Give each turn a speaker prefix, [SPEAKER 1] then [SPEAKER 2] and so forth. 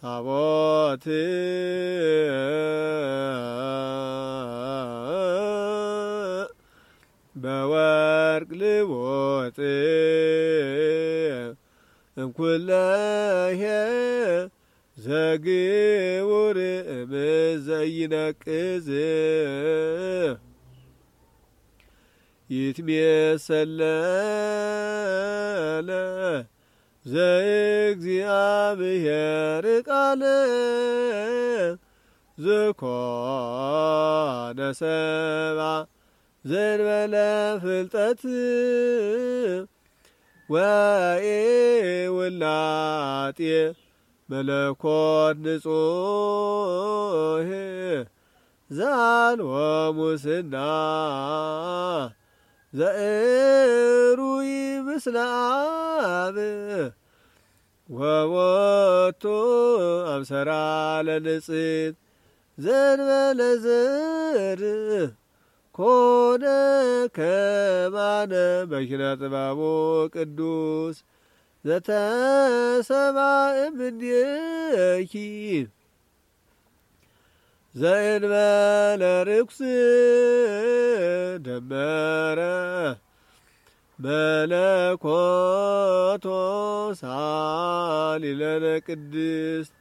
[SPEAKER 1] ታቦት በወርቅ ልቦጥ እምኩለሄ ዘግውር እምዘይነቅዝ ይትሜሰለለ ዘእግዚአብሔር ቃለ ዝኮነ ሰብአ ዘእንበለ ፍልጠት ወኢውላጤ መለኮት ንጹሕ ዘአልቦ ሙስና ዘእሩይ ምስለ አብ ወቦቱ አምሰራ ለንጽሕት ዘእንበለ ዘር ኮነ ከማነ በኪነ ጥበቡ ቅዱስ ዘተሰብአ እምኔኪ ዘእንበለ ርኩስ ደመረ መለኮቶ ሳሊለነ ቅድስት